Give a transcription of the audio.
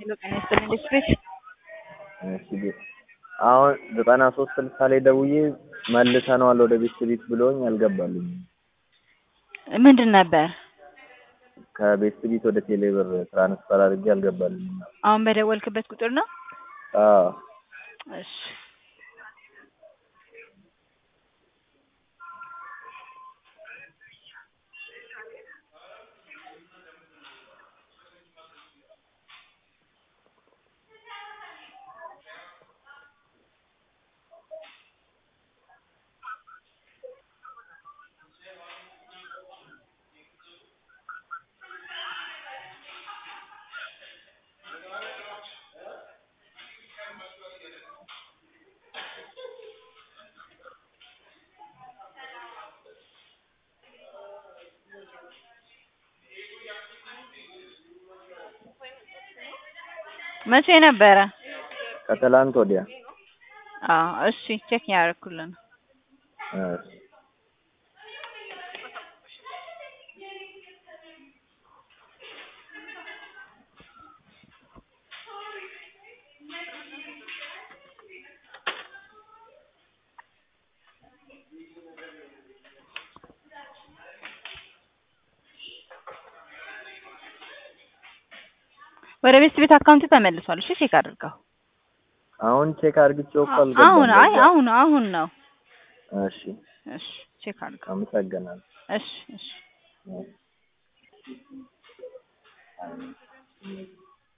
ሄሎ ጤና ይስጥልኝ ዲስትሪክት እሺ አሁን 93 ላይ ደውዬ መልሰነዋል ወደ ቤት ብሎኝ አልገባልኝም። ምንድን ነበር? ከቤት ወደ ቴሌብር ትራንስፈር አድርጌ አልገባልኝም። አሁን በደወልክበት ቁጥር ነው? አዎ። እሺ መቼ ነበረ? ከትላንት ወዲያ። እሺ ቼክ ያደርኩልን። እሺ ወደ ቤት አካውንት ተመልሷል። እሺ ቼክ አድርገው። አሁን ቼክ አድርግቼው እኮ አልገባም። አሁን ነው። እሺ እሺ ቼክ አድርገው። አመሰግናለሁ። እሺ